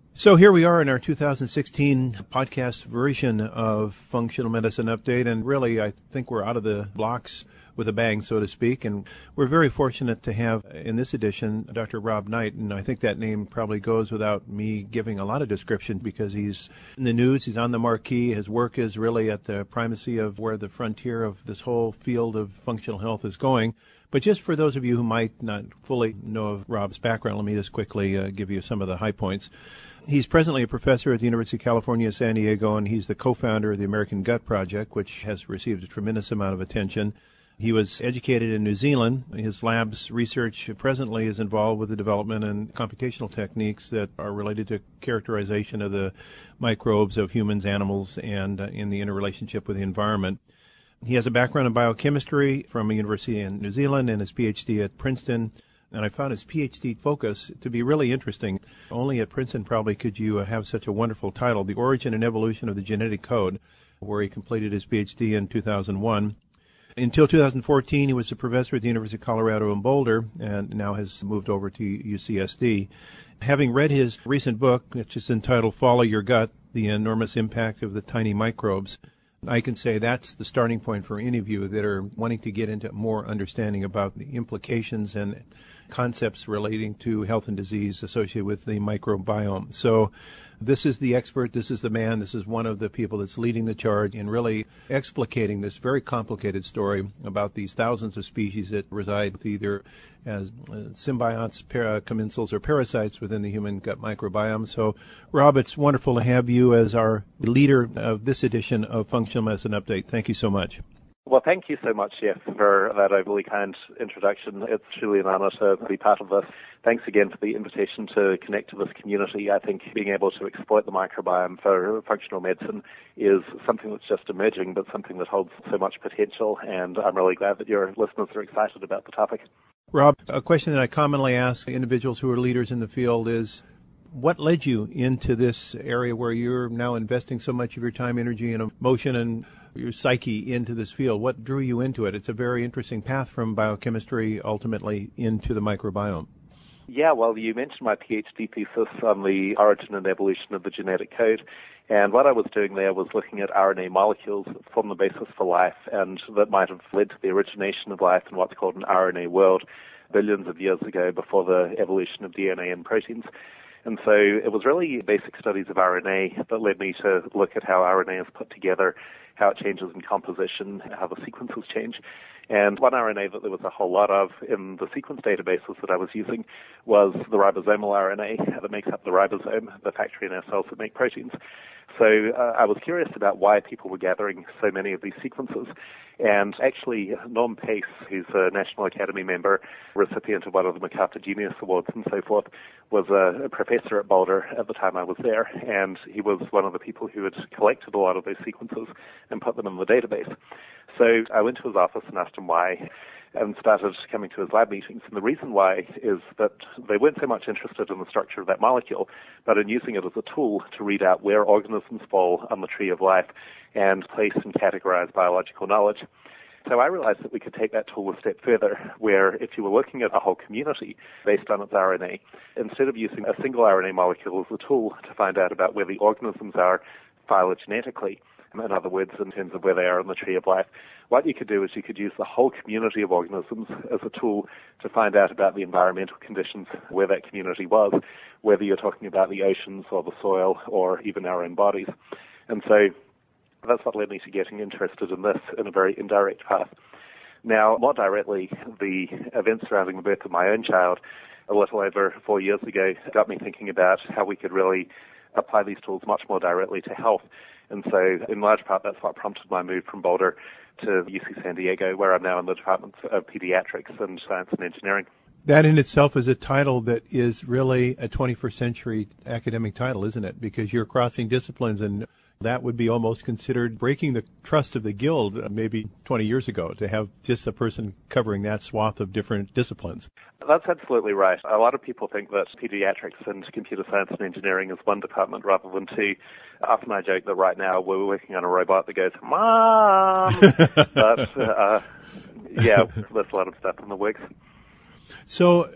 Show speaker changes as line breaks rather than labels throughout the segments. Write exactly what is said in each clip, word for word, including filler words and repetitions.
So here we are in our two thousand sixteen podcast version of Functional Medicine Update, and really I think we're out of the blocks with a bang, so to speak, and we're very fortunate to have in this edition Doctor Rob Knight, and I think that name probably goes without me giving a lot of description because he's in the news, he's on the marquee, his work is really at the primacy of where the frontier of this whole field of functional health is going. But just for those of you who might not fully know of Rob's background, let me just quickly uh, give you some of the high points. He's presently a professor at the University of California, San Diego, and he's the co-founder of the American Gut Project, which has received a tremendous amount of attention. He was educated in New Zealand. His lab's research presently is involved with the development and computational techniques that are related to characterization of the microbes of humans, animals, and uh, in the interrelationship with the environment. He has a background in biochemistry from a university in New Zealand and his P H D at Princeton. And I found his P H D focus to be really interesting. Only at Princeton probably could you have such a wonderful title, The Origin and Evolution of the Genetic Code, where he completed his P H D in two thousand one. Until two thousand fourteen, he was a professor at the University of Colorado in Boulder and now has moved over to U C S D. Having read his recent book, which is entitled Follow Your Gut, The Enormous Impact of the Tiny Microbes, I can say that's the starting point for any of you that are wanting to get into more understanding about the implications and concepts relating to health and disease associated with the microbiome. So this is the expert, this is the man, this is one of the people that's leading the charge in really explicating this very complicated story about these thousands of species that reside either as symbionts, para, commensals, or parasites within the human gut microbiome. So, Rob, it's wonderful to have you as our leader of this edition of Functional Medicine Update. Thank you so much.
Well, thank you so much, Jeff, for that overly kind introduction. It's truly an honor to be part of this. Thanks again for the invitation to connect to this community. I think being able to exploit the microbiome for functional medicine is something that's just emerging, but something that holds so much potential, and I'm really glad that your listeners are excited about the topic.
Rob, a question that I commonly ask individuals who are leaders in the field is, what led you into this area where you're now investing so much of your time, energy, and emotion and your psyche into this field? What drew you into it? It's a very interesting path from biochemistry ultimately into the microbiome.
Yeah, well, you mentioned my P H D thesis on the origin and evolution of the genetic code. And what I was doing there was looking at R N A molecules that form the basis for life and that might have led to the origination of life in what's called an R N A world billions of years ago before the evolution of D N A and proteins. And so it was really basic studies of R N A that led me to look at how R N A is put together, how it changes in composition, how the sequences change. And one R N A that there was a whole lot of in the sequence databases that I was using was the ribosomal R N A that makes up the ribosome, the factory in our cells that make proteins. So uh, I was curious about why people were gathering so many of these sequences. And actually, Norm Pace, who's a National Academy member, recipient of one of the MacArthur Genius Awards and so forth, was a, a professor at Boulder at the time I was there. And he was one of the people who had collected a lot of those sequences and put them in the database. So I went to his office and asked him why, and started coming to his lab meetings. And the reason why is that they weren't so much interested in the structure of that molecule, but in using it as a tool to read out where organisms fall on the tree of life and place and categorize biological knowledge. So I realized that we could take that tool a step further, where if you were looking at a whole community based on its R N A, instead of using a single R N A molecule as a tool to find out about where the organisms are phylogenetically, in other words, in terms of where they are on the tree of life, what you could do is you could use the whole community of organisms as a tool to find out about the environmental conditions where that community was, whether you're talking about the oceans or the soil or even our own bodies. And so that's what led me to getting interested in this in a very indirect path. Now, more directly, the events surrounding the birth of my own child a little over four years ago got me thinking about how we could really apply these tools much more directly to health. And so, in large part, that's what prompted my move from Boulder to U C San Diego, where I'm now in the Department of Pediatrics and Science and Engineering.
That in itself is a title that is really a twenty-first century academic title, isn't it? Because you're crossing disciplines, and that would be almost considered breaking the trust of the guild maybe twenty years ago, to have just a person covering that swath of different disciplines.
That's absolutely right. A lot of people think that pediatrics and computer science and engineering is one department rather than two. Often I joke that right now we're working on a robot that goes, "Mom!" but, uh, yeah, there's a lot of stuff in the works.
So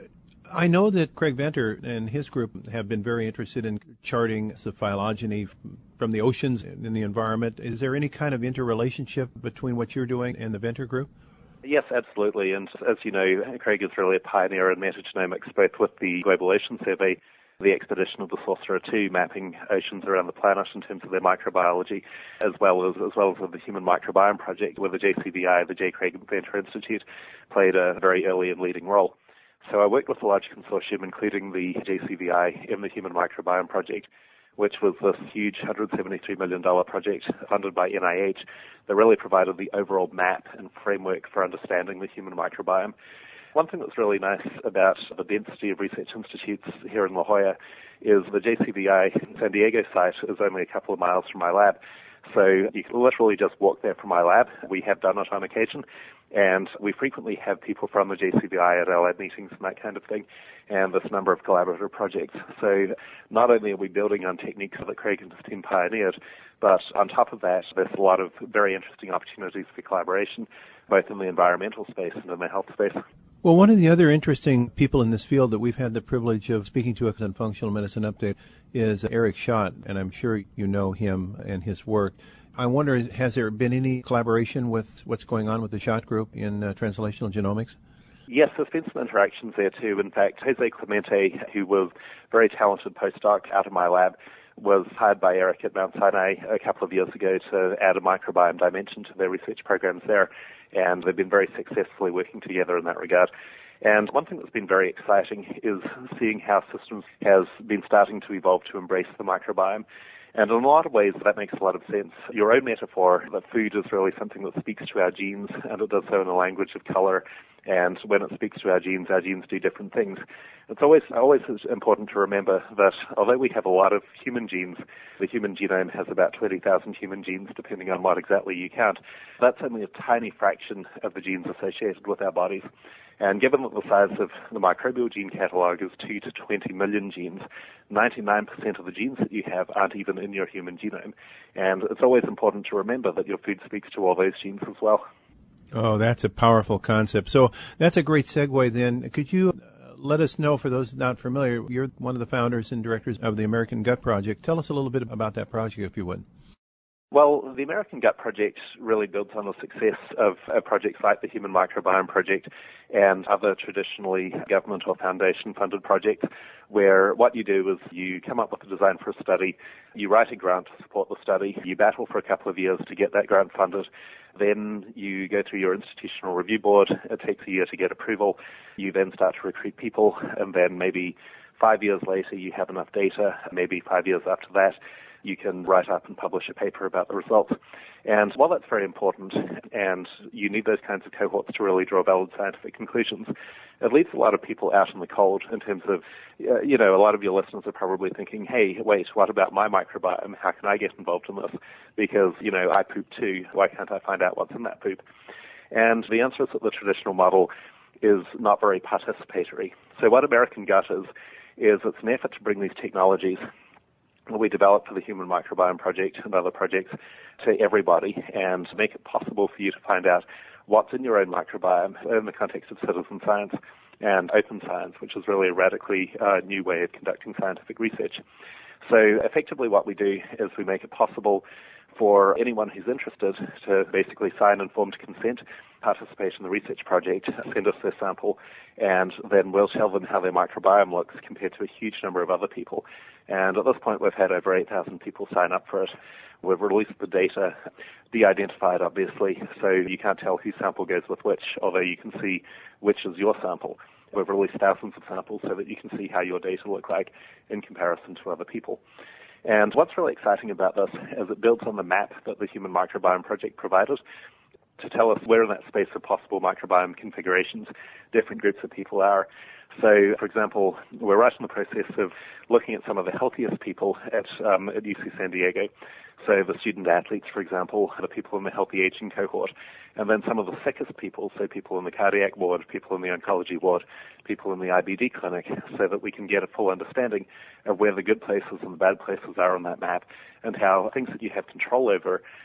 I know that Craig Venter and his group have been very interested in charting the phylogeny from the oceans in the environment. Is there any kind of interrelationship between what you're doing and the Venter group?
Yes, absolutely. And as you know, Craig is really a pioneer in metagenomics, both with the Global Ocean Survey, the expedition of the Sorcerer two, mapping oceans around the planet in terms of their microbiology, as well as as well as with the Human Microbiome Project, where the J C V I, the J. Craig Venter Institute, played a very early and leading role. So I worked with a large consortium, including the J C V I, in the Human Microbiome Project, which was this huge one hundred seventy-three million dollars project funded by N I H that really provided the overall map and framework for understanding the human microbiome. One thing that's really nice about the density of research institutes here in La Jolla is the J C V I San Diego site is only a couple of miles from my lab. So you can literally just walk there from my lab. We have done it on occasion. And we frequently have people from the J C V I at our lab meetings and that kind of thing, and this number of collaborative projects. So not only are we building on techniques that Craig and his team pioneered, but on top of that, there's a lot of very interesting opportunities for collaboration, both in the environmental space and in the health space.
Well, one of the other interesting people in this field that we've had the privilege of speaking to on Functional Medicine Update is Eric Schott, and I'm sure you know him and his work. I wonder, has there been any collaboration with what's going on with the Schott group in uh, translational genomics?
Yes, there's been some interactions there too. In fact, Jose Clemente, who was a very talented postdoc out of my lab, was hired by Eric at Mount Sinai a couple of years ago to add a microbiome dimension to their research programs there, and they've been very successfully working together in that regard. And one thing that's been very exciting is seeing how systems has been starting to evolve to embrace the microbiome. And in a lot of ways, that makes a lot of sense. Your own metaphor that food is really something that speaks to our genes, and it does so in a language of color. And when it speaks to our genes, our genes do different things. It's always always important to remember that although we have a lot of human genes, the human genome has about twenty thousand human genes, depending on what exactly you count. That's only a tiny fraction of the genes associated with our bodies. And given that the size of the microbial gene catalog is two to twenty million genes, ninety-nine percent of the genes that you have aren't even in your human genome. And it's always important to remember that your food speaks to all those genes as well.
Oh, that's a powerful concept. So that's a great segue then. Could you let us know, for those not familiar, you're one of the founders and directors of the American Gut Project. Tell us a little bit about that project, if you would.
Well, the American Gut Project really builds on the success of uh, projects like the Human Microbiome Project and other traditionally government or foundation-funded projects, where what you do is you come up with a design for a study, you write a grant to support the study, you battle for a couple of years to get that grant funded, then you go through your institutional review board, it takes a year to get approval, you then start to recruit people, and then maybe five years later you have enough data, maybe five years after that, you can write up and publish a paper about the results. And while that's very important, and you need those kinds of cohorts to really draw valid scientific conclusions, it leaves a lot of people out in the cold in terms of, uh, you know, a lot of your listeners are probably thinking, hey, wait, what about my microbiome? How can I get involved in this? Because, you know, I poop too. Why can't I find out what's in that poop? And the answer is that the traditional model is not very participatory. So what American Gut is, is it's an effort to bring these technologies that we developed for the Human Microbiome Project and other projects to everybody and make it possible for you to find out what's in your own microbiome in the context of citizen science and open science, which is really a radically uh, new way of conducting scientific research. So effectively what we do is we make it possible for anyone who's interested to basically sign informed consent, participate in the research project, send us their sample, and then we'll tell them how their microbiome looks compared to a huge number of other people. And at this point, we've had over eight thousand people sign up for it. We've released the data, de-identified, obviously, so you can't tell whose sample goes with which, although you can see which is your sample. We've released thousands of samples so that you can see how your data look like in comparison to other people. And what's really exciting about this is it builds on the map that the Human Microbiome Project provided to tell us where in that space of possible microbiome configurations different groups of people are. So, for example, we're right in the process of looking at some of the healthiest people at, um, at U C San Diego. So the student athletes, for example, the people in the healthy aging cohort, and then some of the sickest people, so people in the cardiac ward, people in the oncology ward, people in the I B D clinic, so that we can get a full understanding of where the good places and the bad places are on that map and how things that you have control over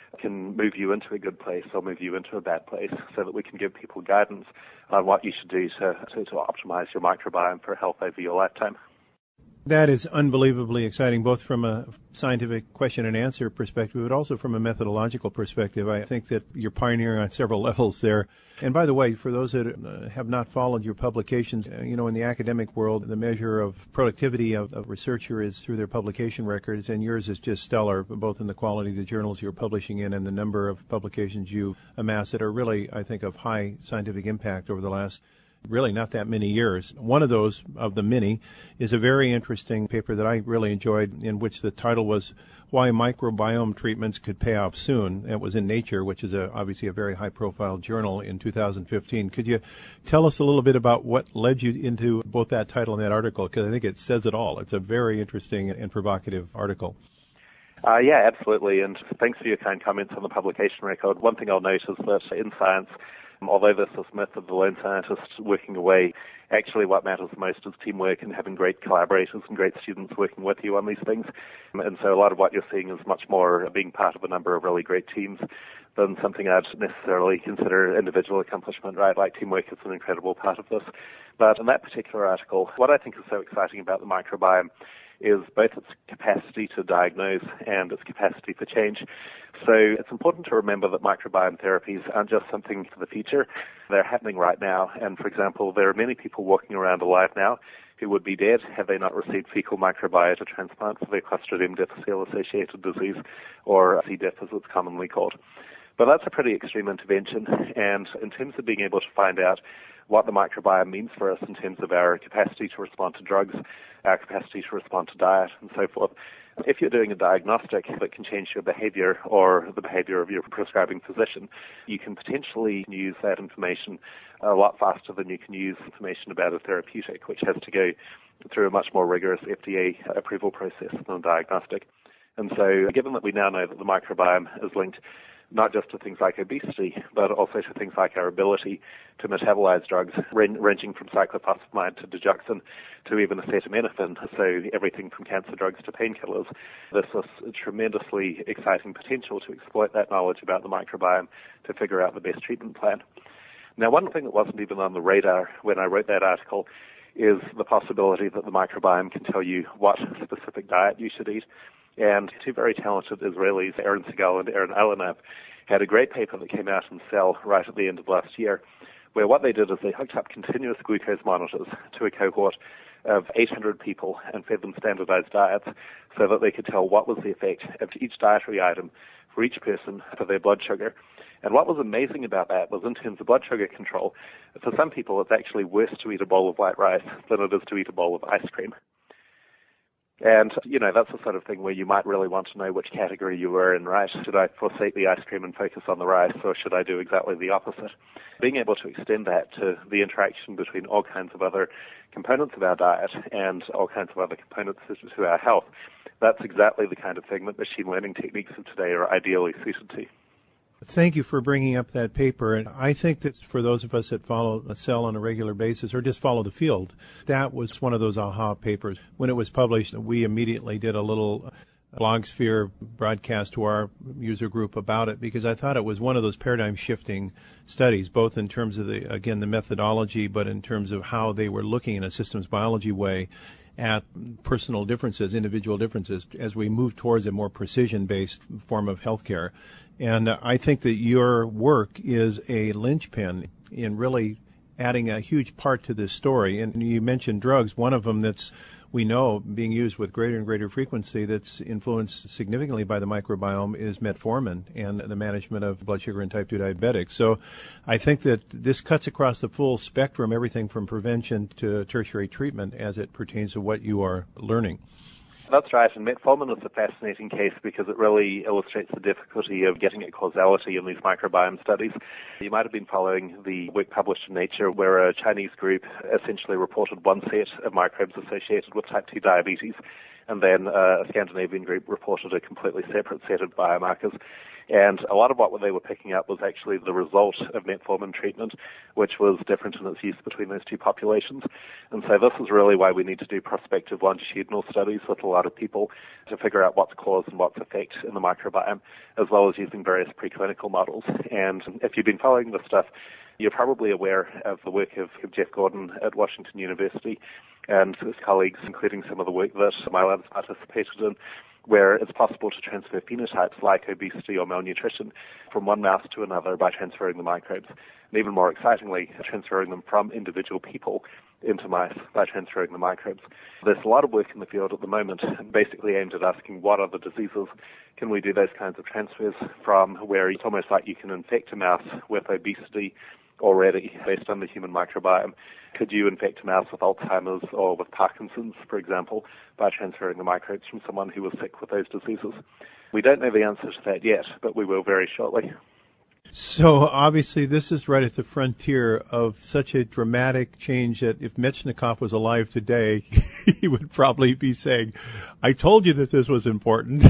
can move you into a good place or move you into a bad place, so that we can give people guidance on what you should do to, to, to optimize your microbiome for health over your lifetime.
That is unbelievably exciting, both from a scientific question and answer perspective, but also from a methodological perspective. I think that you're pioneering on several levels there. And by the way, for those that uh, have not followed your publications, uh, you know, in the academic world, the measure of productivity of a researcher is through their publication records, and yours is just stellar, both in the quality of the journals you're publishing in and the number of publications you amass that are really, I think, of high scientific impact over the last really not that many years. One of those, of the many, is a very interesting paper that I really enjoyed, in which the title was Why Microbiome Treatments Could Pay Off Soon. It was in Nature, which is a, obviously a very high-profile journal, in two thousand fifteen. Could you tell us a little bit about what led you into both that title and that article? Because I think it says it all. It's a very interesting and provocative article.
Uh, yeah, absolutely, and thanks for your kind comments on the publication record. One thing I'll note is that in science, although there's this myth of the lone scientist working away, actually what matters most is teamwork and having great collaborators and great students working with you on these things. And so a lot of what you're seeing is much more being part of a number of really great teams than something I'd necessarily consider individual accomplishment, right? Like teamwork is an incredible part of this. But in that particular article, what I think is so exciting about the microbiome is both its capacity to diagnose and its capacity for change. So it's important to remember that microbiome therapies aren't just something for the future. They're happening right now. And for example, there are many people walking around alive now who would be dead had they not received fecal microbiota transplant for their Clostridium difficile-associated disease, or C. diff as it's commonly called. But that's a pretty extreme intervention. And in terms of being able to find out what the microbiome means for us in terms of our capacity to respond to drugs, our capacity to respond to diet, and so forth, if you're doing a diagnostic that can change your behavior or the behavior of your prescribing physician, you can potentially use that information a lot faster than you can use information about a therapeutic, which has to go through a much more rigorous F D A approval process than a diagnostic. And so, given that we now know that the microbiome is linked not just to things like obesity, but also to things like our ability to metabolize drugs, ranging from cyclophosphamide to digoxin to even acetaminophen, so everything from cancer drugs to painkillers. There's this tremendously exciting potential to exploit that knowledge about the microbiome to figure out the best treatment plan. Now, one thing that wasn't even on the radar when I wrote that article is the possibility that the microbiome can tell you what specific diet you should eat. And two very talented Israelis, Aaron Segal and Aaron Alanav, had a great paper that came out in Cell right at the end of last year, where what they did is they hooked up continuous glucose monitors to a cohort of eight hundred people and fed them standardized diets so that they could tell what was the effect of each dietary item for each person for their blood sugar. And what was amazing about that was in terms of blood sugar control, for some people it's actually worse to eat a bowl of white rice than it is to eat a bowl of ice cream. And, you know, that's the sort of thing where you might really want to know which category you were in, right? Should I forsake the ice cream and focus on the rice, or should I do exactly the opposite? Being able to extend that to the interaction between all kinds of other components of our diet and all kinds of other components to our health, that's exactly the kind of thing that machine learning techniques of today are ideally suited to.
Thank you for bringing up that paper. And I think that for those of us that follow a Cell on a regular basis or just follow the field, that was one of those aha papers. When it was published, we immediately did a little Blogsphere broadcast to our user group about it, because I thought it was one of those paradigm-shifting studies, both in terms of, the again, the methodology, but in terms of how they were looking in a systems biology way at personal differences, individual differences, as we move towards a more precision-based form of healthcare. And I think that your work is a linchpin in really adding a huge part to this story. And you mentioned drugs. One of them that's, we know, being used with greater and greater frequency that's influenced significantly by the microbiome is metformin and the management of blood sugar in type two diabetics. So I think that this cuts across the full spectrum, everything from prevention to tertiary treatment as it pertains to what you are learning.
That's right, and metformin is a fascinating case because it really illustrates the difficulty of getting at causality in these microbiome studies. You might have been following the work published in Nature where a Chinese group essentially reported one set of microbes associated with type two diabetes, and then a Scandinavian group reported a completely separate set of biomarkers. And a lot of what they were picking up was actually the result of metformin treatment, which was different in its use between those two populations. And so this is really why we need to do prospective longitudinal studies with a lot of people to figure out what's cause and what's effect in the microbiome, as well as using various preclinical models. And if you've been following this stuff, you're probably aware of the work of Jeff Gordon at Washington University and his colleagues, including some of the work that my labs participated in, where it's possible to transfer phenotypes like obesity or malnutrition from one mouse to another by transferring the microbes. And even more excitingly, transferring them from individual people into mice by transferring the microbes. There's a lot of work in the field at the moment basically aimed at asking what other diseases can we do those kinds of transfers from, where it's almost like you can infect a mouse with obesity already based on the human microbiome. Could you infect a mouse with Alzheimer's or with Parkinson's, for example, by transferring the microbes from someone who was sick with those diseases? We don't know the answer to that yet, but we will very shortly.
So obviously this is right at the frontier of such a dramatic change that if Metchnikoff was alive today, he would probably be saying, I told you that this was important.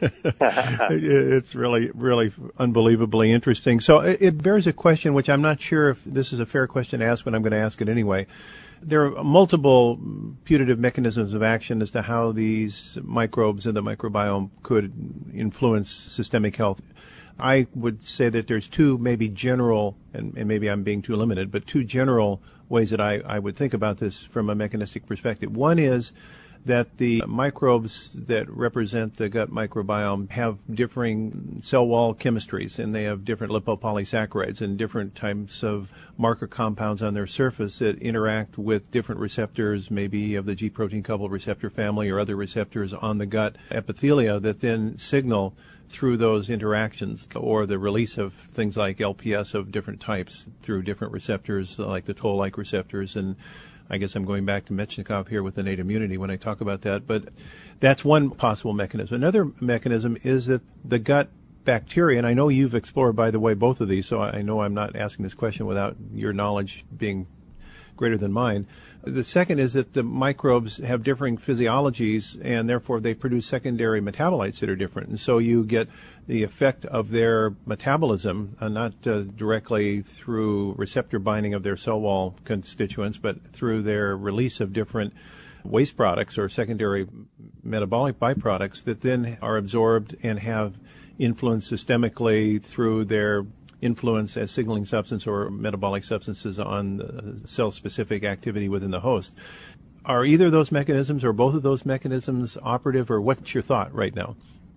It's really, really unbelievably interesting. So it bears a question, which I'm not sure if this is a fair question to ask, but I'm going to ask it anyway. There are multiple putative mechanisms of action as to how these microbes in the microbiome could influence systemic health. I would say that there's two maybe general, and, and maybe I'm being too limited, but two general ways that I, I would think about this from a mechanistic perspective. One is that the microbes that represent the gut microbiome have differing cell wall chemistries, and they have different lipopolysaccharides and different types of marker compounds on their surface that interact with different receptors, maybe of the G protein coupled receptor family or other receptors on the gut epithelia that then signal through those interactions, or the release of things like L P S of different types through different receptors, like the toll-like receptors. And I guess I'm going back to Metchnikoff here with innate immunity when I talk about that. But that's one possible mechanism. Another mechanism is that the gut bacteria, and I know you've explored, by the way, both of these, so I know I'm not asking this question without your knowledge being greater than mine. The second is that the microbes have differing physiologies, and therefore they produce secondary metabolites that are different. And so you get the effect of their metabolism, uh, not uh, directly through receptor binding of their cell wall constituents, but through their release of different waste products or secondary metabolic byproducts that then are absorbed and have influence systemically through their influence as signaling substance or metabolic substances on the cell-specific activity within the host. Are either of those mechanisms or both of those mechanisms operative, or what's your thought right now?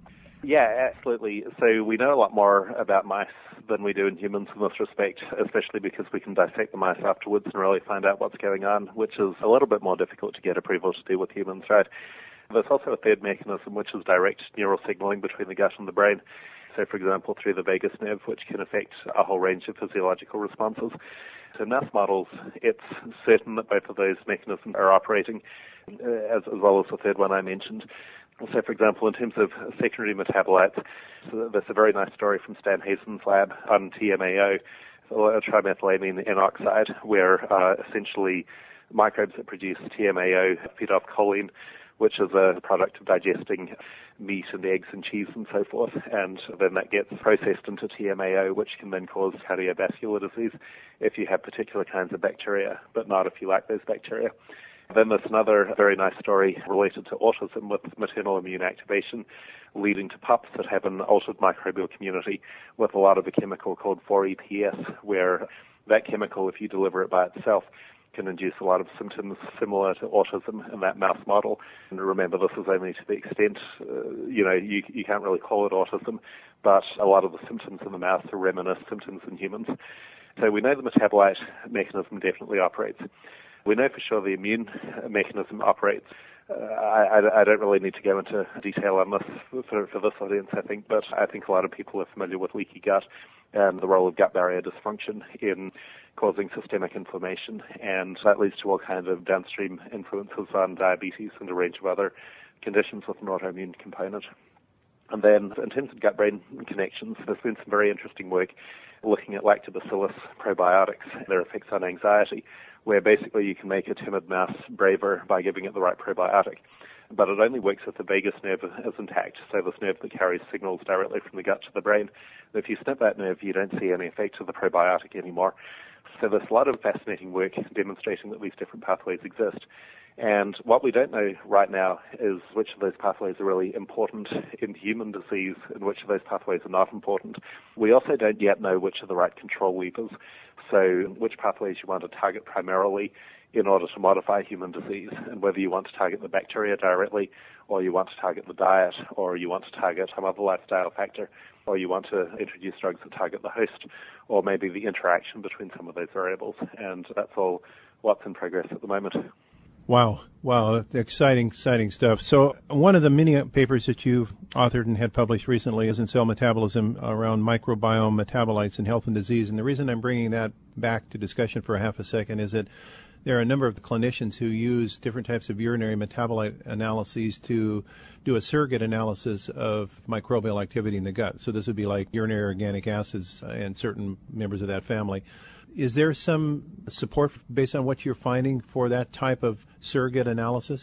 Yeah, absolutely. So we know a lot more about mice than we do in humans in this respect, especially because we can dissect the mice afterwards and really find out what's going on, which is a little bit more difficult to get approval to do with humans, right? There's also a third mechanism, which is direct neural signaling between the gut and the brain. So, for example, through the vagus nerve, which can affect a whole range of physiological responses. So in mouse models, it's certain that both of those mechanisms are operating, as, as well as the third one I mentioned. So, for example, in terms of secondary metabolites, so there's a very nice story from Stan Hazen's lab on T M A O, or trimethylamine N oxide, where uh, essentially microbes that produce T M A O feed off choline, which is a product of digesting meat and eggs and cheese and so forth, and then that gets processed into T M A O, which can then cause cardiovascular disease if you have particular kinds of bacteria, but not if you lack those bacteria. Then there's another very nice story related to autism with maternal immune activation leading to pups that have an altered microbial community with a lot of a chemical called four E P S, where that chemical, if you deliver it by itself, can induce a lot of symptoms similar to autism in that mouse model. And remember, this is only to the extent, uh, you know, you, you can't really call it autism, but a lot of the symptoms in the mouse are reminiscent symptoms in humans. So we know the metabolite mechanism definitely operates. We know for sure the immune mechanism operates. Uh, I, I don't really need to go into detail on this for, for this audience, I think, but I think a lot of people are familiar with leaky gut and the role of gut barrier dysfunction in causing systemic inflammation, and that leads to all kinds of downstream influences on diabetes and a range of other conditions with an autoimmune component. And then in terms of gut-brain connections, there's been some very interesting work looking at lactobacillus probiotics and their effects on anxiety, where basically you can make a timid mouse braver by giving it the right probiotic. but it only works if the vagus nerve is intact, so this nerve that carries signals directly from the gut to the brain. If you snip that nerve, you don't see any effect of the probiotic anymore. So there's a lot of fascinating work demonstrating that these different pathways exist. And what we don't know right now is which of those pathways are really important in human disease and which of those pathways are not important. We also don't yet know which are the right control levers, so which pathways you want to target primarily in order to modify human disease, and whether you want to target the bacteria directly, or you want to target the diet, or you want to target some other lifestyle factor, or you want to introduce drugs that target the host, or maybe the interaction between some of those variables. And that's all what's in progress at the moment.
Wow. Wow. Exciting, exciting stuff. So one of the many papers that you've authored and had published recently is in Cell Metabolism around microbiome metabolites in health and disease. And the reason I'm bringing that back to discussion for a half a second is that there are a number of the clinicians who use different types of urinary metabolite analyses to do a surrogate analysis of microbial activity in the gut. So this would be like urinary organic acids and certain members of that family. Is there some support based on what you're finding for that type of surrogate analysis?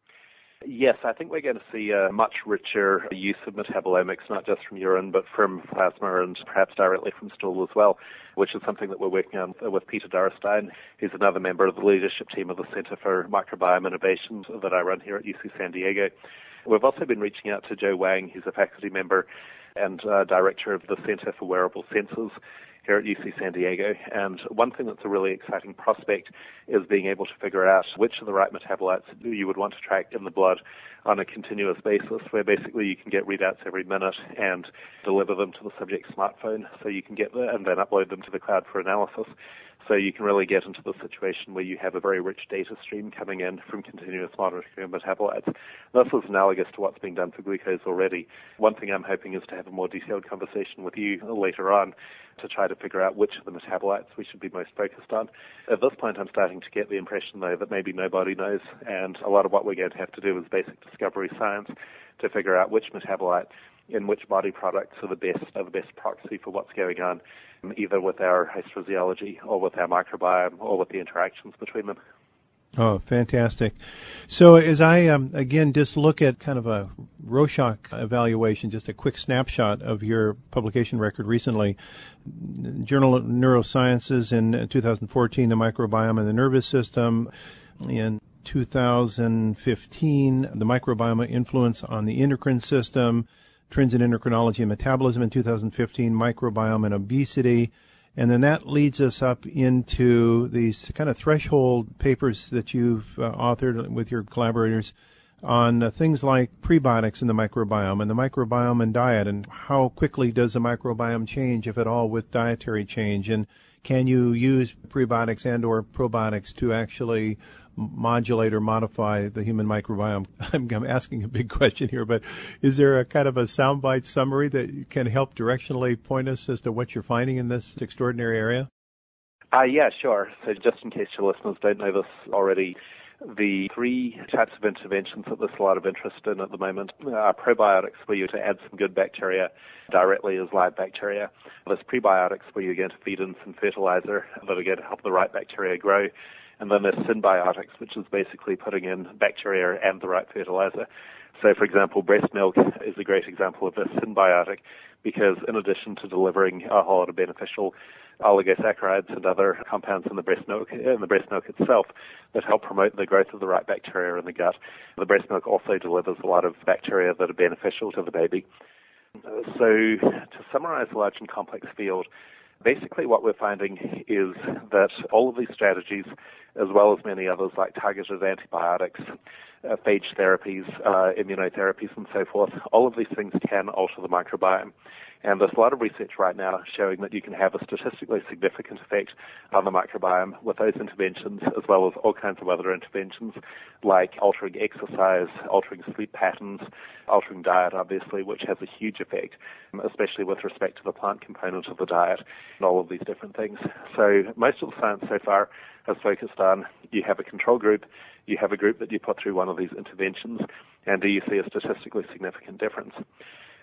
Yes, I think we're going to see a much richer use of metabolomics, not just from urine, but from plasma and perhaps directly from stool as well, which is something that we're working on with Peter Dorrestein. He's another member of the leadership team of the Center for Microbiome Innovations that I run here at U C San Diego. We've also been reaching out to Joe Wang, who's a faculty member and uh, director of the Center for Wearable Sensors here at U C San Diego. And one thing that's a really exciting prospect is being able to figure out which are the right metabolites you would want to track in the blood on a continuous basis, where basically you can get readouts every minute and deliver them to the subject's smartphone, so you can get there and then upload them to the cloud for analysis. So you can really get into the situation where you have a very rich data stream coming in from continuous monitoring of metabolites. This is analogous to what's being done for glucose already. One thing I'm hoping is to have a more detailed conversation with you later on to try to figure out which of the metabolites we should be most focused on. At this point, I'm starting to get the impression, though, that maybe nobody knows, and a lot of what we're going to have to do is basic discovery science to figure out which metabolite in which body products are the best are the best proxy for what's going on, either with our host physiology or with our microbiome or with the interactions between them.
Oh, fantastic. So as I, um, again, just look at kind of a Rorschach evaluation, just a quick snapshot of your publication record recently, Journal of Neurosciences in two thousand fourteen, the microbiome and the nervous system. In two thousand fifteen, the microbiome influence on the endocrine system, Trends in Endocrinology and Metabolism in two thousand fifteen, microbiome and obesity. And then that leads us up into these kind of threshold papers that you've uh, authored with your collaborators on uh, things like prebiotics in the microbiome and the microbiome and diet, and how quickly does the microbiome change, if at all, with dietary change, and can you use prebiotics and or probiotics to actually modulate or modify the human microbiome? I'm, I'm asking a big question here, but is there a kind of a soundbite summary that can help directionally point us as to what you're finding in this extraordinary area?
Uh, yeah, sure. So just in case your listeners don't know this already, the three types of interventions that there's a lot of interest in at the moment are probiotics, where you're to add some good bacteria directly as live bacteria. There's prebiotics, where you're going to feed in some fertilizer that are going to help the right bacteria grow. And then there's symbiotics, which is basically putting in bacteria and the right fertilizer. So, for example, breast milk is a great example of a symbiotic, because in addition to delivering a whole lot of beneficial oligosaccharides and other compounds in the breast milk, in the breast milk itself, that help promote the growth of the right bacteria in the gut, the breast milk also delivers a lot of bacteria that are beneficial to the baby. So, to summarize the large and complex field, basically what we're finding is that all of these strategies, as well as many others like targeted antibiotics, uh, phage therapies, uh, immunotherapies, and so forth, all of these things can alter the microbiome. And there's a lot of research right now showing that you can have a statistically significant effect on the microbiome with those interventions, as well as all kinds of other interventions like altering exercise, altering sleep patterns, altering diet, obviously, which has a huge effect, especially with respect to the plant component of the diet and all of these different things. So most of the science so far has focused on you have a control group, you have a group that you put through one of these interventions, and do you see a statistically significant difference?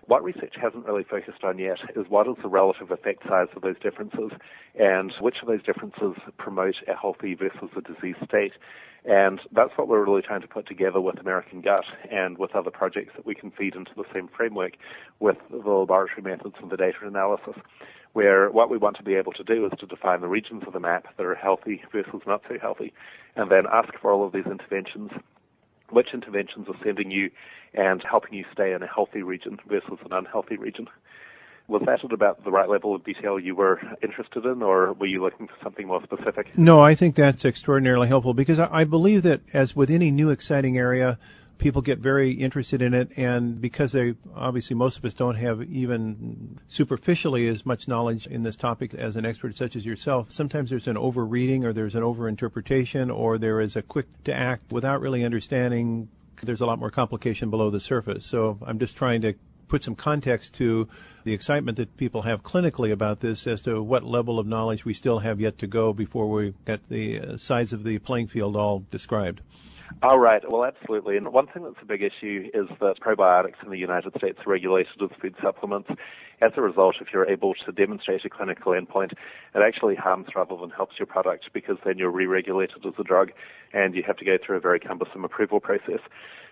What research hasn't really focused on yet is what is the relative effect size of those differences and which of those differences promote a healthy versus a disease state. And that's what we're really trying to put together with American Gut and with other projects that we can feed into the same framework with the laboratory methods and the data analysis, where what we want to be able to do is to define the regions of the map that are healthy versus not so healthy, and then ask for all of these interventions, which interventions are sending you and helping you stay in a healthy region versus an unhealthy region. Was that at about the right level of detail you were interested in, or were you looking for something more specific?
No, I think that's extraordinarily helpful because I believe that as with any new exciting area, people get very interested in it, and because they obviously most of us don't have even superficially as much knowledge in this topic as an expert such as yourself, sometimes there's an over-reading or there's an over-interpretation or there is a quick to act without really understanding. There's a lot more complication below the surface. So I'm just trying to put some context to the excitement that people have clinically about this as to what level of knowledge we still have yet to go before we get the uh, sides of the playing field all described.
Oh, right. Well, absolutely. And one thing that's a big issue is that probiotics in the United States are regulated as food supplements. As a result, if you're able to demonstrate a clinical endpoint, it actually harms rather than helps your product because then you're re-regulated as a drug and you have to go through a very cumbersome approval process.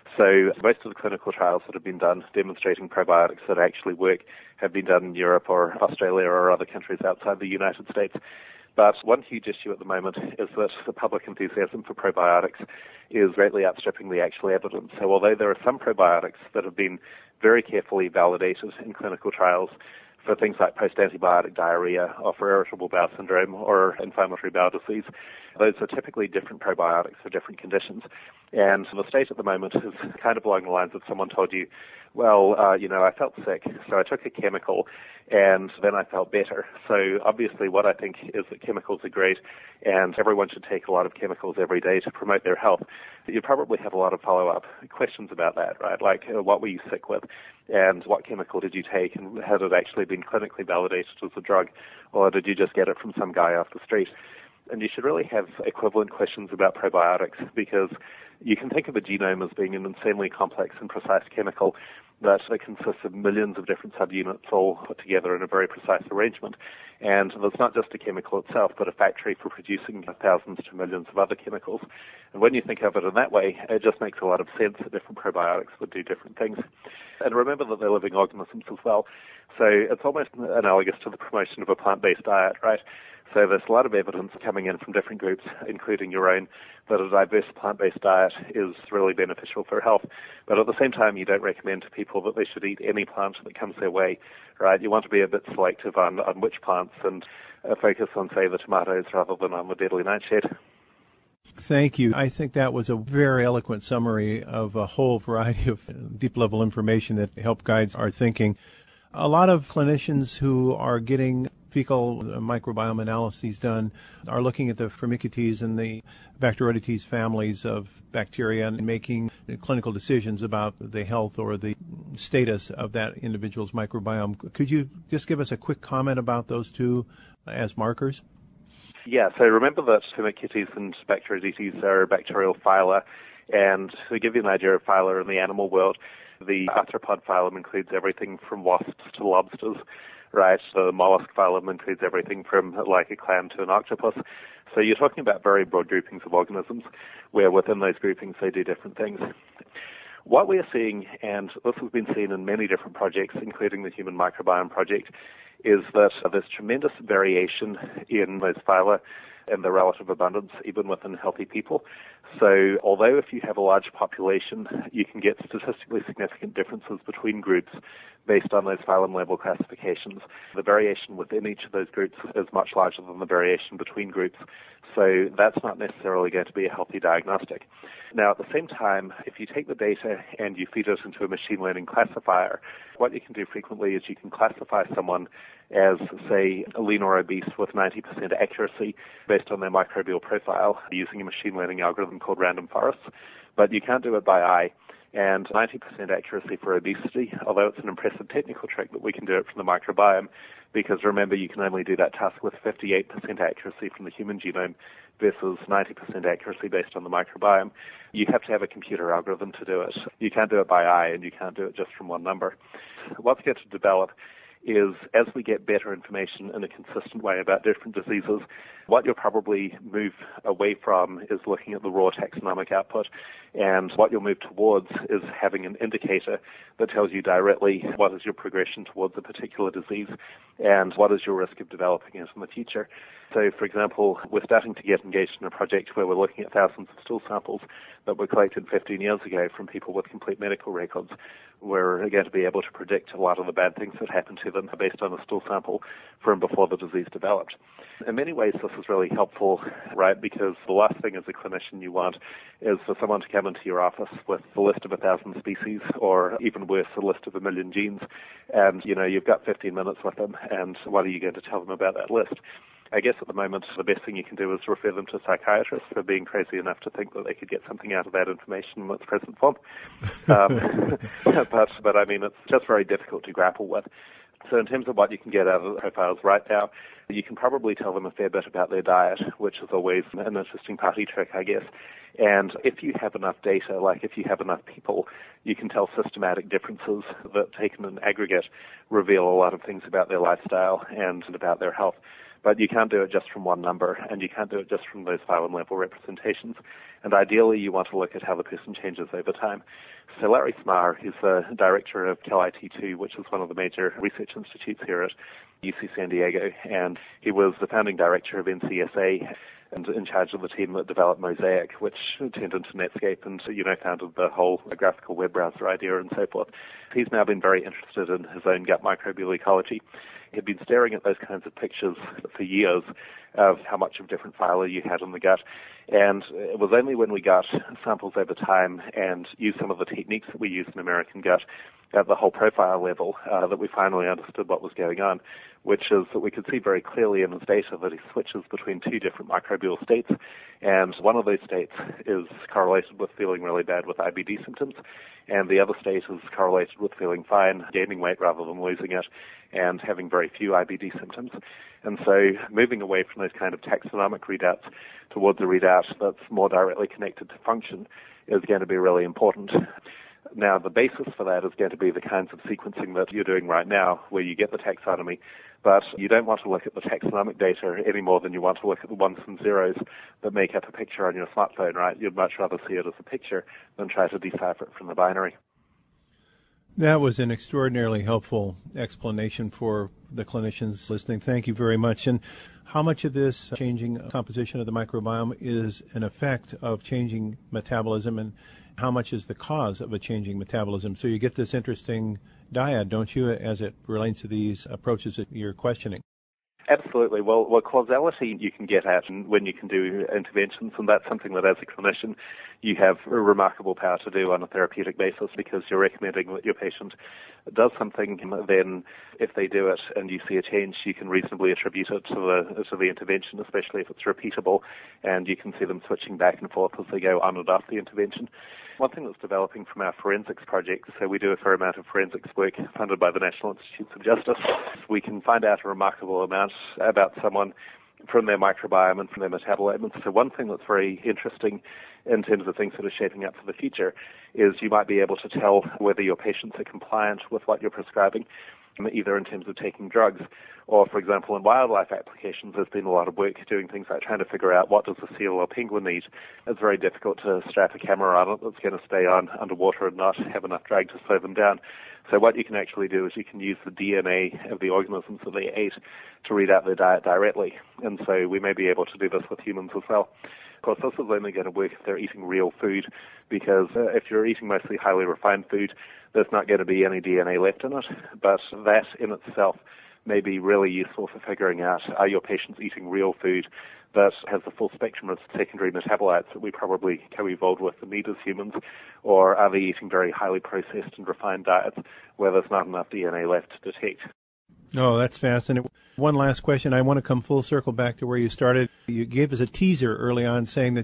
So most of the clinical trials that have been done demonstrating probiotics that actually work have been done in Europe or Australia or other countries outside the United States. But one huge issue at the moment is that the public enthusiasm for probiotics is greatly outstripping the actual evidence. So although there are some probiotics that have been very carefully validated in clinical trials for things like post-antibiotic diarrhea or for irritable bowel syndrome or inflammatory bowel disease, those are typically different probiotics for different conditions. And the state at the moment is kind of along the lines of someone told you, well, uh, you know, I felt sick, so I took a chemical, and then I felt better. So obviously what I think is that chemicals are great, and everyone should take a lot of chemicals every day to promote their health. You probably have a lot of follow-up questions about that, right? Like, uh, what were you sick with, and what chemical did you take, and had it actually been clinically validated as a drug, or did you just get it from some guy off the street? And you should really have equivalent questions about probiotics because you can think of a genome as being an insanely complex and precise chemical that consists of millions of different subunits all put together in a very precise arrangement. And it's not just a chemical itself, but a factory for producing thousands to millions of other chemicals. And when you think of it in that way, it just makes a lot of sense that different probiotics would do different things. And remember that they're living organisms as well. So it's almost analogous to the promotion of a plant-based diet, right? So there's a lot of evidence coming in from different groups, including your own, that a diverse plant-based diet is really beneficial for health. But at the same time, you don't recommend to people that they should eat any plant that comes their way, right? You want to be a bit selective on, on which plants and uh, focus on, say, the tomatoes rather than on the deadly nightshade.
Thank you. I think that was a very eloquent summary of a whole variety of deep-level information that help guide our thinking. A lot of clinicians who are getting fecal microbiome analyses done are looking at the Firmicutes and the Bacteroidetes families of bacteria and making clinical decisions about the health or the status of that individual's microbiome. Could you just give us a quick comment about those two as markers?
Yeah, so remember that Firmicutes and Bacteroidetes are bacterial phyla, and to give you an idea of phyla in the animal world, the arthropod phylum includes everything from wasps to lobsters, right? So the mollusk phylum includes everything from like a clam to an octopus. So you're talking about very broad groupings of organisms where within those groupings they do different things. What we are seeing, and this has been seen in many different projects, including the Human Microbiome Project, is that there's tremendous variation in those phyla and the relative abundance even within healthy people. So although if you have a large population, you can get statistically significant differences between groups based on those phylum level classifications, the variation within each of those groups is much larger than the variation between groups. So that's not necessarily going to be a healthy diagnostic. Now, at the same time, if you take the data and you feed it into a machine learning classifier, what you can do frequently is you can classify someone as, say, lean or obese with ninety percent accuracy based on their microbial profile using a machine learning algorithm called random forests. But you can't do it by eye. and ninety percent accuracy for obesity, although it's an impressive technical trick that we can do it from the microbiome, because remember, you can only do that task with fifty-eight percent accuracy from the human genome versus ninety percent accuracy based on the microbiome. You have to have a computer algorithm to do it. You can't do it by eye, and you can't do it just from one number. What's going to develop is, as we get better information in a consistent way about different diseases, what you'll probably move away from is looking at the raw taxonomic output, and what you'll move towards is having an indicator that tells you directly what is your progression towards a particular disease and what is your risk of developing it in the future. So, for example, we're starting to get engaged in a project where we're looking at thousands of stool samples that were collected fifteen years ago from people with complete medical records. We're going to be able to predict a lot of the bad things that happen to them based on a stool sample from before the disease developed. In many ways, this is really helpful, right, because the last thing as a clinician you want is for someone to come into your office with a list of a thousand species, or even worse, a list of a million genes, and, you know, you've got fifteen minutes with them, and what are you going to tell them about that list? I guess at the moment, the best thing you can do is refer them to psychiatrists for being crazy enough to think that they could get something out of that information in its present form. Um, but, but, I mean, it's just very difficult to grapple with. So in terms of what you can get out of the profiles right now, you can probably tell them a fair bit about their diet, which is always an interesting party trick, I guess. And if you have enough data, like if you have enough people, you can tell systematic differences that, taken in aggregate, reveal a lot of things about their lifestyle and about their health. But you can't do it just from one number, and you can't do it just from those phylum-level representations. And ideally, you want to look at how the person changes over time. So Larry Smarr, who's the director of Cal I T two, which is one of the major research institutes here at U C San Diego, and he was the founding director of N C S A and in charge of the team that developed Mosaic, which turned into Netscape and, you know, founded the whole graphical web browser idea and so forth. He's now been very interested in his own gut microbial ecology. He'd been staring at those kinds of pictures for years of how much of different phyla you had in the gut. And it was only when we got samples over time and used some of the techniques that we use in American gut at the whole profile level uh, that we finally understood what was going on, which is that we could see very clearly in his data that he switches between two different microbial states. And one of those states is correlated with feeling really bad with I B D symptoms, and the other state is correlated with feeling fine, gaining weight rather than losing it, and having very few I B D symptoms. And so moving away from those kind of taxonomic readouts towards a readout that's more directly connected to function is going to be really important. Now, the basis for that is going to be the kinds of sequencing that you're doing right now, where you get the taxonomy, but you don't want to look at the taxonomic data any more than you want to look at the ones and zeros that make up a picture on your smartphone, right? You'd much rather see it as a picture than try to decipher it from the binary.
That was an extraordinarily helpful explanation for the clinicians listening. Thank you very much. And how much of this changing composition of the microbiome is an effect of changing metabolism, and how much is the cause of a changing metabolism? So you get this interesting dyad, don't you, as it relates to these approaches that you're questioning?
Absolutely. Well, well, causality you can get at when you can do interventions, and that's something that as a clinician you have a remarkable power to do on a therapeutic basis, because you're recommending that your patient does something, then if they do it and you see a change, you can reasonably attribute it to the, to the intervention, especially if it's repeatable, and you can see them switching back and forth as they go on and off the intervention. One thing that's developing from our forensics project, so we do a fair amount of forensics work funded by the National Institutes of Justice, we can find out a remarkable amount about someone from their microbiome and from their metabolome. And so one thing that's very interesting in terms of things that are shaping up for the future is you might be able to tell whether your patients are compliant with what you're prescribing, either in terms of taking drugs or, for example, in wildlife applications, there's been a lot of work doing things like trying to figure out what does a seal or penguin need. It's very difficult to strap a camera on it that's going to stay on underwater and not have enough drag to slow them down. So what you can actually do is you can use the D N A of the organisms that they ate to read out their diet directly. And so we may be able to do this with humans as well. Of course, this is only going to work if they're eating real food, because uh, if you're eating mostly highly refined food, there's not going to be any D N A left in it. But that in itself may be really useful for figuring out, are your patients eating real food that has the full spectrum of secondary metabolites that we probably co-evolved with and need as humans, or are they eating very highly processed and refined diets where there's not enough D N A left to detect?
Oh, that's fascinating. One last question. I want to come full circle back to where you started. You gave us a teaser early on saying that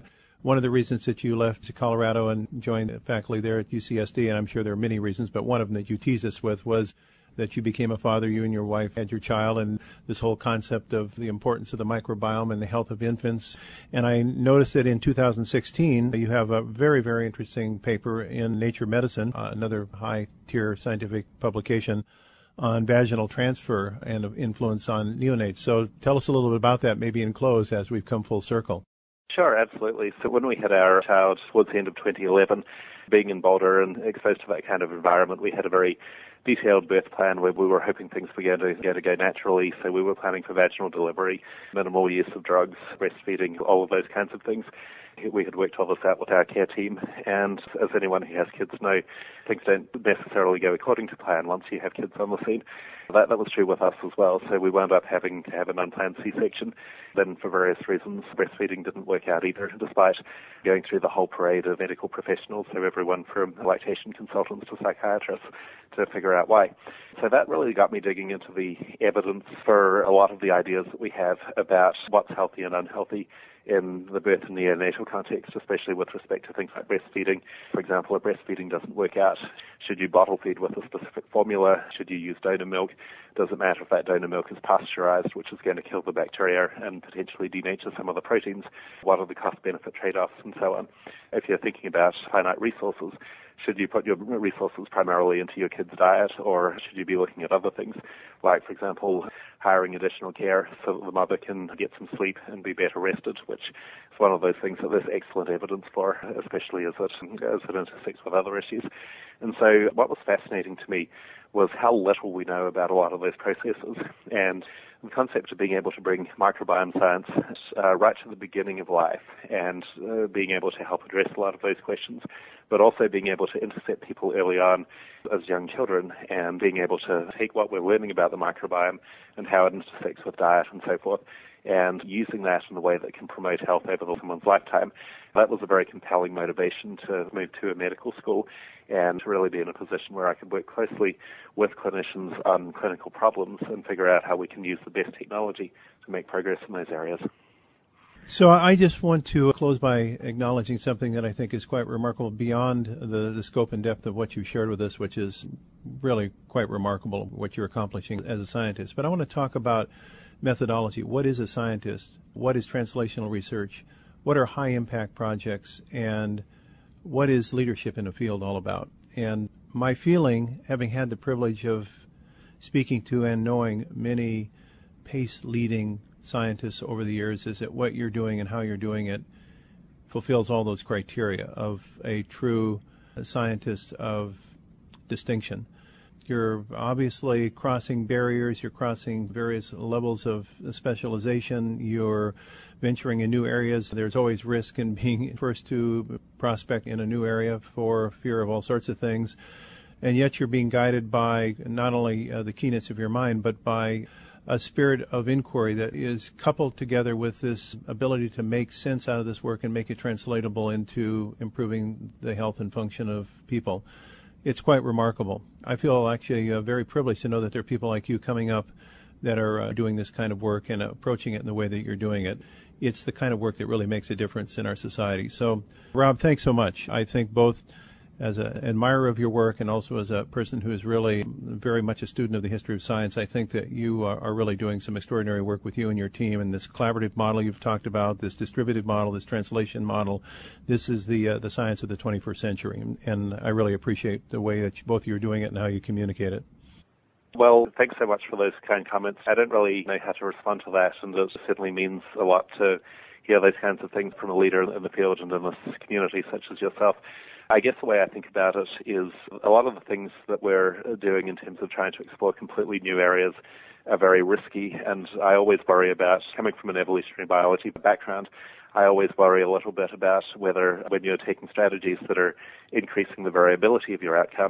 one of the reasons that you left Colorado and joined faculty there at U C S D, and I'm sure there are many reasons, but one of them that you teased us with was that you became a father, you and your wife had your child, and this whole concept of the importance of the microbiome and the health of infants. And I noticed that in two thousand sixteen, you have a very, very interesting paper in Nature Medicine, uh, another high-tier scientific publication, on vaginal transfer and of influence on neonates. So tell us a little bit about that, maybe in close, as we've come full circle.
Sure, absolutely. So when we had our child towards the end of twenty eleven, being in Boulder and exposed to that kind of environment, we had a very detailed birth plan where we were hoping things were going to, going to go naturally. So we were planning for vaginal delivery, minimal use of drugs, breastfeeding, all of those kinds of things. We had worked all this out with our care team, and as anyone who has kids know, things don't necessarily go according to plan once you have kids on the scene. That, that was true with us as well, so we wound up having to have an unplanned C-section. Then, for various reasons, breastfeeding didn't work out either, despite going through the whole parade of medical professionals, so everyone from lactation consultants to psychiatrists, to figure out why. So that really got me digging into the evidence for a lot of the ideas that we have about what's healthy and unhealthy in the birth and neonatal context, especially with respect to things like breastfeeding. For example, if breastfeeding doesn't work out, should you bottle feed with a specific formula? Should you use donor milk? Doesn't matter if that donor milk is pasteurized, which is going to kill the bacteria and potentially denature some of the proteins. What are the cost-benefit trade-offs and so on? If you're thinking about finite resources, should you put your resources primarily into your kid's diet, or should you be looking at other things, like, for example, hiring additional care so that the mother can get some sleep and be better rested, which is one of those things that there's excellent evidence for, especially as it, as it intersects with other issues. And so what was fascinating to me was how little we know about a lot of those processes, and the concept of being able to bring microbiome science uh, right to the beginning of life and uh, being able to help address a lot of those questions, but also being able to intercept people early on as young children and being able to take what we're learning about the microbiome and how it intersects with diet and so forth, and using that in a way that can promote health over someone's lifetime. That was a very compelling motivation to move to a medical school and to really be in a position where I could work closely with clinicians on clinical problems and figure out how we can use the best technology to make progress in those areas.
So I just want to close by acknowledging something that I think is quite remarkable beyond the, the scope and depth of what you shared with us, which is really quite remarkable what you're accomplishing as a scientist. But I want to talk about methodology. What is a scientist? What is translational research? What are high-impact projects? And what is leadership in a field all about? And my feeling, having had the privilege of speaking to and knowing many pace-leading scientists over the years, is that what you're doing and how you're doing it fulfills all those criteria of a true scientist of distinction. You're obviously crossing barriers, you're crossing various levels of specialization, you're venturing in new areas. There's always risk in being first to prospect in a new area for fear of all sorts of things. And yet you're being guided by not only uh, the keenness of your mind, but by a spirit of inquiry that is coupled together with this ability to make sense out of this work and make it translatable into improving the health and function of people. It's quite remarkable. I feel actually uh, very privileged to know that there are people like you coming up that are uh, doing this kind of work and approaching it in the way that you're doing it. It's the kind of work that really makes a difference in our society. So, Rob, thanks so much. I think both as an admirer of your work and also as a person who is really very much a student of the history of science, I think that you are, are really doing some extraordinary work with you and your team. And this collaborative model you've talked about, this distributed model, this translation model, this is the uh, the science of the twenty-first century. And, and I really appreciate the way that you, both of you are doing it and how you communicate it.
Well, thanks so much for those kind comments. I don't really know how to respond to that, and it certainly means a lot to hear those kinds of things from a leader in the field and in this community such as yourself. I guess the way I think about it is a lot of the things that we're doing in terms of trying to explore completely new areas are very risky, and I always worry about, coming from an evolutionary biology background, I always worry a little bit about whether when you're taking strategies that are increasing the variability of your outcome,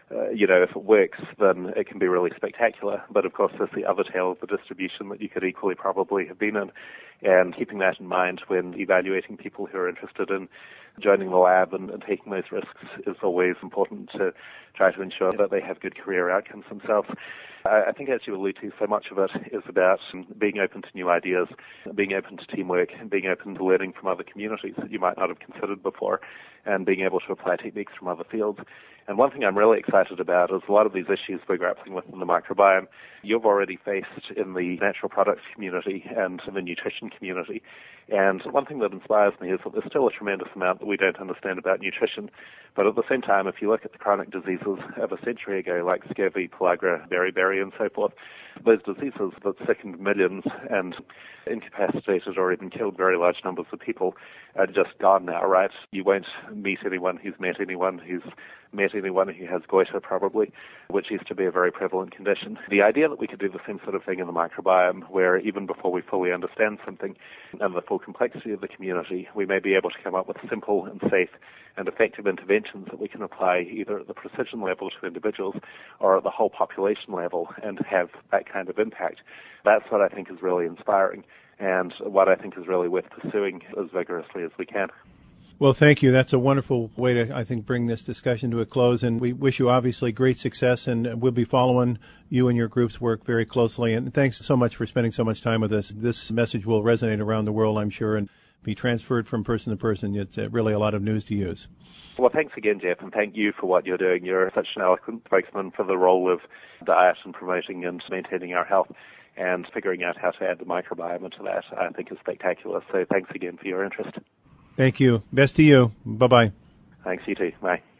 uh, you know, if it works, then it can be really spectacular. But of course, there's the other tail of the distribution that you could equally probably have been in. And keeping that in mind when evaluating people who are interested in joining the lab and, and taking those risks is always important to try to ensure that they have good career outcomes themselves. I, I think, as you allude to, so much of it is about being open to new ideas, being open to teamwork, and being open to learning from other communities that you might not have considered before, and being able to apply techniques from other fields. And one thing I'm really excited about is a lot of these issues we're grappling with in the microbiome, you've already faced in the natural products community and in the nutrition community. And one thing that inspires me is that there's still a tremendous amount that we don't understand about nutrition. But at the same time, if you look at the chronic diseases of a century ago, like scurvy, pellagra, beriberi, and so forth, those diseases that sickened millions and incapacitated or even killed very large numbers of people are just gone now, right? You won't meet anyone who's met anyone who's met anyone who has goiter, probably, which used to be a very prevalent condition. The idea that we could do the same sort of thing in the microbiome, where even before we fully understand something and the full complexity of the community, we may be able to come up with simple and safe and effective interventions that we can apply either at the precision level to individuals or at the whole population level and have that kind of impact. That's what I think is really inspiring and what I think is really worth pursuing as vigorously as we can.
Well, thank you. That's a wonderful way to, I think, bring this discussion to a close. And we wish you, obviously, great success. And we'll be following you and your group's work very closely. And thanks so much for spending so much time with us. This message will resonate around the world, I'm sure, and be transferred from person to person. It's really a lot of news to use.
Well, thanks again, Jeff, and thank you for what you're doing. You're such an eloquent spokesman for the role of diet and promoting and maintaining our health, and figuring out how to add the microbiome into that, I think, is spectacular. So thanks again for your interest.
Thank you. Best to you. Bye-bye.
Thanks, you too. Bye.